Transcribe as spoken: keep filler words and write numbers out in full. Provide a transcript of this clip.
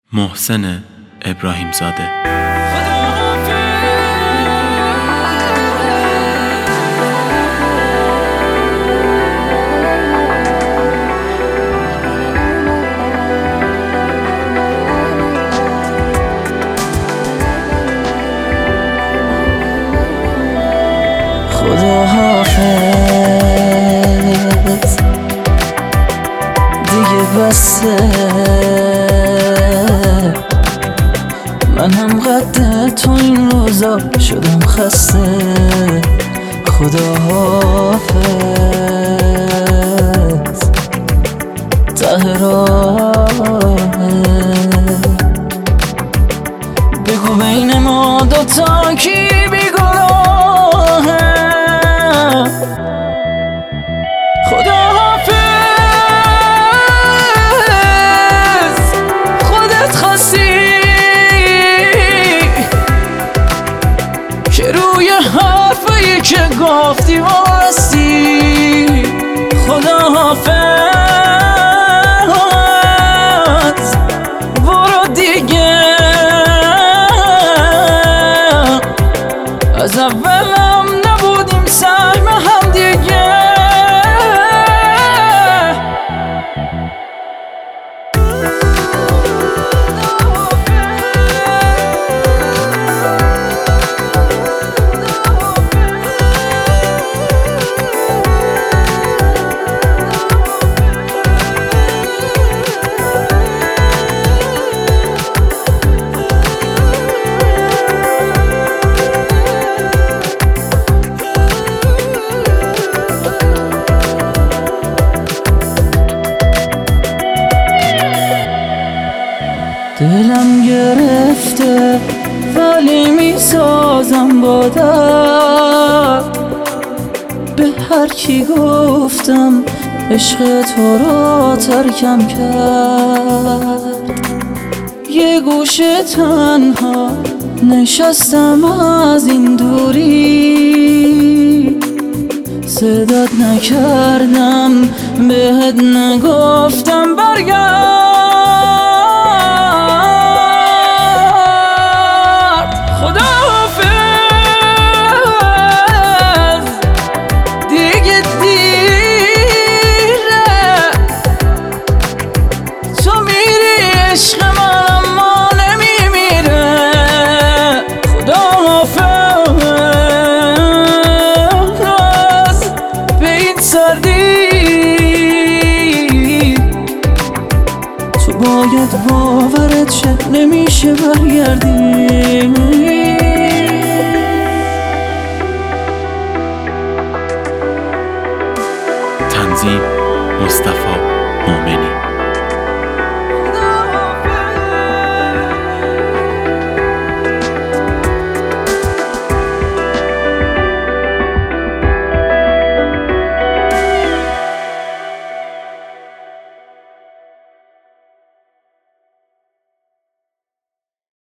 محسن ابراهیم زاده. خدا حافظ دیگه بسه، من هم قد تو این روزا شدم خسته. خدا حافظ ته راهه، بگو بین ما دوتا کی بیگناهه. خدا حافظ خودت خواستی که روی حرفایی که گفتی واستی. خدا حافظ برو دیگه، از اولم نبودیم سهم هم دیگه. دلم گرفته ولی میسازم با درد، به هر کی گفتم عشق تو را ترکم کرد. یه گوشه تنها نشستم از این دوری، صدات نکردم بهت نگفتم برگرد. تو باید باورت شه نمیشه برگردی. تنظیم مصطفی مومنی.